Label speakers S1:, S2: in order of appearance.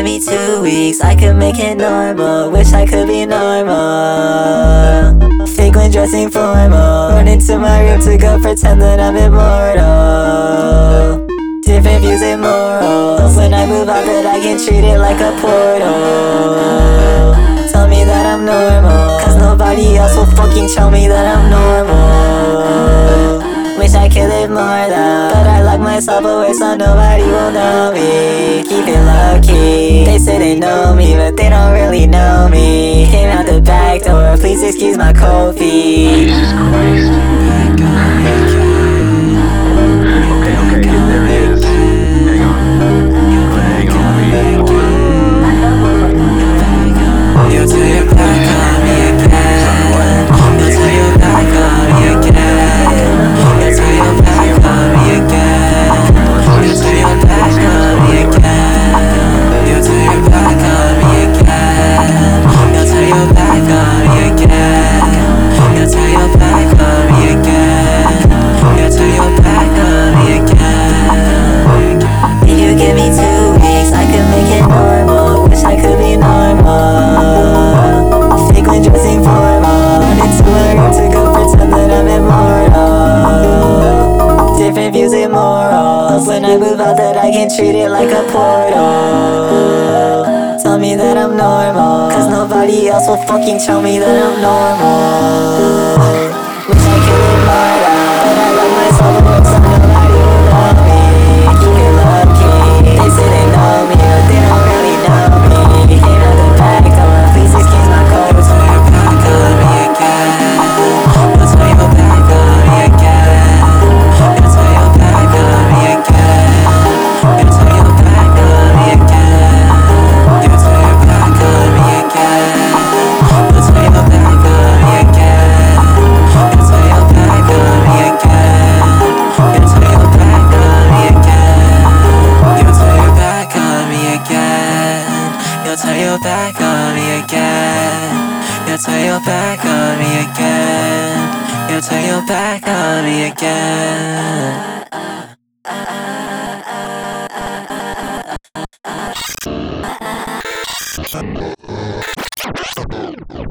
S1: give me 2 weeks, I could make it normal. Wish I could be normal. Fake when dressing formal. Run into my room to go pretend that I'm immortal. Different views and morals. When I move out that I can treat it like a portal. Tell me that I'm normal, cause nobody else will fucking tell me that I'm normal. Wish I could live more though, but I lock myself away so nobody will know me. Keep it low key. They say they know me, but they don't really know me. Came out the back door, please excuse my cold feet.
S2: Jesus Christ. Okay, there it is. Hang on. Hang on, let me pause it.
S1: You'll turn your back on me again. You'll turn your back on me again. You'll turn your back on me again. You'll turn your back on me again. You'll turn your back on me again. You'll turn your back on me again. You'll turn your back on me again. You'll turn your back on me again. If you give me 2 weeks, I could make it normal. Wish I could be normal. Fake when dressing formal. Run into my room to go pretend that I'm immortal. Different views and morals. When I move out that I can treat it like a portal. Tell me that I'm normal, cause nobody else will fucking tell me that I'm normal. Wish I could live more though, but I love myself away so nobody will love me. Keep it low key. They say they know me, but they don't really know me. Came out the back door, please excuse my cold. You'll turn your back on me again. You'll turn your back on me again. You'll turn your back on me again. You'll turn your back on me again. You'll turn your back on me again. You'll turn your back on me again. You'll turn your back on me again. You'll turn your back on me again. You'll turn your back on me again. You'll turn your back on me again. You'll turn your back on me again. You'll turn your back on me again.